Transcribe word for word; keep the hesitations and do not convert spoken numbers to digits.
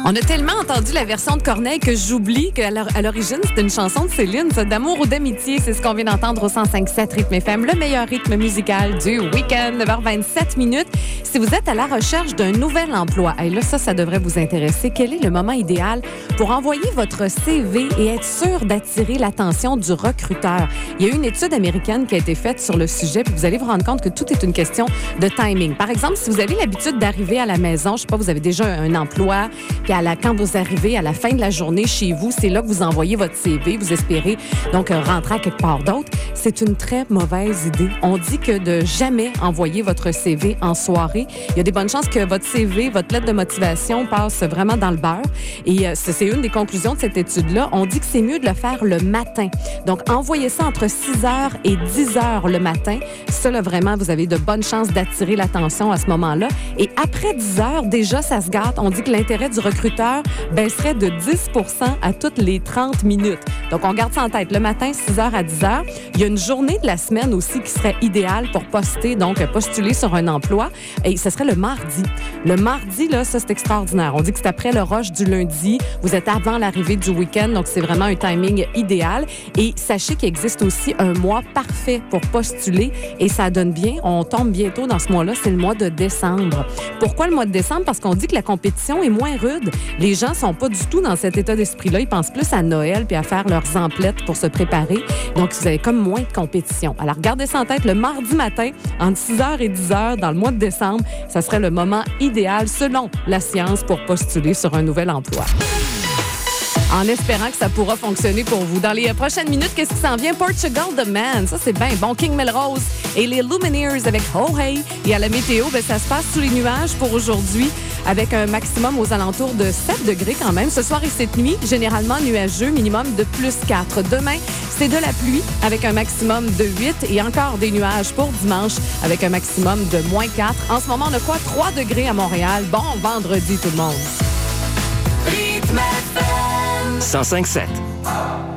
On a tellement entendu la version de Corneille que j'oublie qu'à l'origine, c'était une chanson de Céline, ça, d'amour ou d'amitié. C'est ce qu'on vient d'entendre au cent cinq sept Rythme F M, le meilleur rythme musical du week-end, neuf heures vingt-sept minutes. Si vous êtes à la recherche d'un nouvel emploi, et là, ça, ça devrait vous intéresser. Quel est le moment idéal pour envoyer votre C V et être sûr d'attirer l'attention du recruteur? Il y a eu une étude américaine qui a été faite sur le sujet, puis vous allez vous rendre compte que tout est une question de timing. Par exemple, si vous avez l'habitude d'arriver à la maison, je sais pas, vous avez déjà un emploi, puis à la, quand vous arrivez à la fin de la journée chez vous, c'est là que vous envoyez votre C V, vous espérez donc euh, rentrer à quelque part d'autre. C'est une très mauvaise idée. On dit que de jamais envoyer votre C V en soirée. Il y a des bonnes chances que votre C V, votre lettre de motivation passe vraiment dans le beurre. Et euh, c'est une des conclusions de cette étude-là. On dit que c'est mieux de le faire le matin. Donc, envoyez ça entre six heures et dix heures le matin. Ça, là, vraiment, vous avez de bonnes chances d'attirer l'attention à ce moment-là. Et après dix heures, déjà, ça se gâte. On dit que l'intérêt du recruteur baisserait de dix pour cent à toutes les trente minutes. Donc, on garde ça en tête. Le matin, six heures à dix heures. Il y a une journée de la semaine aussi qui serait idéale pour poster, donc postuler sur un emploi. Et ce serait le mardi. Le mardi, là, ça, c'est extraordinaire. On dit que c'est après le rush du lundi. Vous êtes avant l'arrivée du week-end, donc c'est vraiment un timing idéal. Et sachez qu'il existe aussi un mois parfait pour postuler. Et ça donne bien. On tombe bientôt dans ce mois-là. C'est le mois de décembre. Pourquoi le mois de décembre? Parce qu'on dit que la compétition est moins rude. Les gens sont pas du tout dans cet état d'esprit-là. Ils pensent plus à Noël puis à faire leurs emplettes pour se préparer. Donc, vous avez comme moins de compétition. Alors, gardez ça en tête. Le mardi matin, entre six heures et dix heures, dans le mois de décembre, ça serait le moment idéal, selon la science, pour postuler sur un nouvel emploi. En espérant que ça pourra fonctionner pour vous. Dans les prochaines minutes, qu'est-ce qui s'en vient? Portugal The Man, ça c'est bien bon. King Melrose et les Lumineers avec Oh Hey. Et à la météo, ben, ça se passe sous les nuages pour aujourd'hui avec un maximum aux alentours de sept degrés quand même. Ce soir et cette nuit, généralement nuageux, minimum de plus quatre. Demain, c'est de la pluie avec un maximum de huit et encore des nuages pour dimanche avec un maximum de moins quatre. En ce moment, on a quoi? trois degrés à Montréal. Bon vendredi tout le monde. cent cinq sept.